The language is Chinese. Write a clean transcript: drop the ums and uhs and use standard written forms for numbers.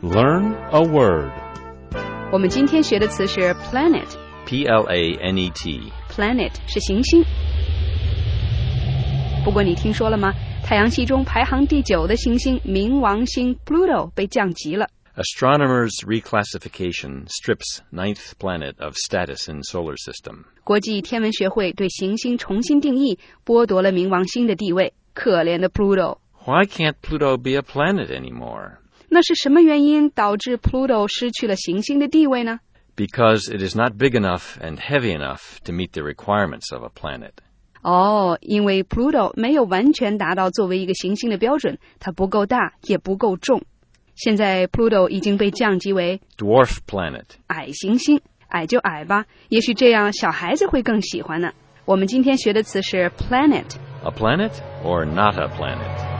Learn a word. 我们今天学的词是 planet. P-L-A-N-E-T. Planet 是行星。不过你听说了吗？太阳系中排行第9的行星冥王星 Pluto 被降级了。 Astronomers' reclassification strips ninth planet of status in solar system. 国际天文学会对行星重新定义，剥夺了冥王星的地位。可怜的 Pluto. Why can't Pluto be a planet anymore? 那是什么原因导致 Pluto 失去了行星的地位呢？ Because it is not big enough and heavy enough to meet the requirements of a planet. 因为 Pluto 没有完全达到作为一个行星的标准，它不够大，也不够重。现在 Pluto 已经被降级为 Dwarf planet. 矮行星，矮就矮吧，也许这样小孩子会更喜欢呢。我们今天学的词是 planet. A planet or not a planet?